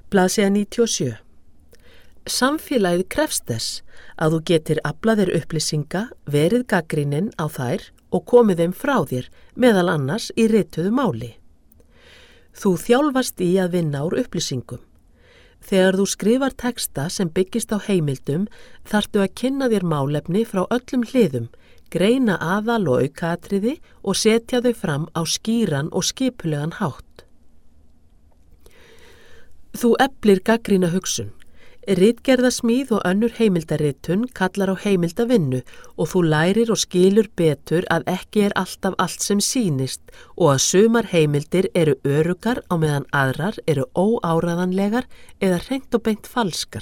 Blaðsíða 97. Samfélagið krefst þess að þú getir aflað þér upplýsinga, verið gagnrýninn á þær og komið þeim frá þér, meðal annars í rituðu máli. Þú þjálfast í að vinna úr upplýsingum. Þegar þú skrifar texta sem byggist á heimildum, þarftu að kynna þér málefni frá öllum hliðum, greina aðal og aukaatriði og setja þau fram á skýran og skipulegan hátt. Þú eflir gagnrýna hugsun. Ritgerðasmíð og önnur heimildaritun kallar á heimildavinnu og þú lærir og skilur betur að ekki alltaf allt sem sýnist og að sumar heimildir eru öruggar á meðan aðrar eru óáræðanlegar eða hreint og beint falskar.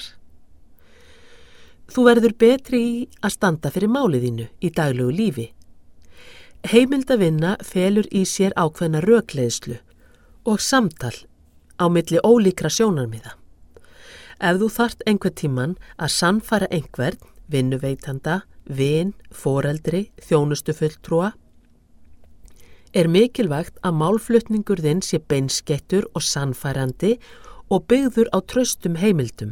Þú verður betri í að standa fyrir málið þínu í daglegu lífi. Heimildavinna felur í sér ákveðna rökleiðslu og samtal á milli ólíkra sjónarmiða. Ef þú þarft einhvern tímann að sannfæra einhvern, vinnuveitanda, vin, foreldri, þjónustufulltrúa, er mikilvægt að málflutningur þinn sé beinskeyttur og sannfærandi og byggður á traustum heimildum.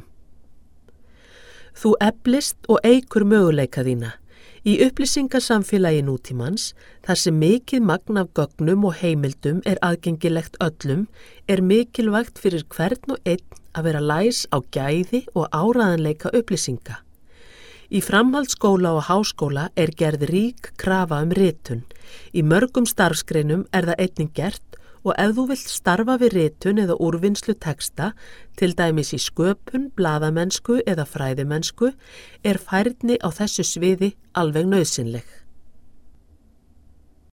Þú eflist og eykur möguleika þína. Í upplýsingasamfélagi nútímans, þar sem mikið magn af gögnum og heimildum er aðgengilegt öllum, er mikilvægt fyrir hvern og einn að vera læs á gæði og áræðanleika upplýsinga. Í framhaldsskóla og háskóla er gerð rík krafa ritun. Í mörgum starfsgreinum er það einnig gert og ef þú vilt starfa við ritun eða úrvinnslu texta, til dæmis í sköpun, blaðamennsku eða fræðimennsku, er færni á þessu sviði alveg nauðsynleg.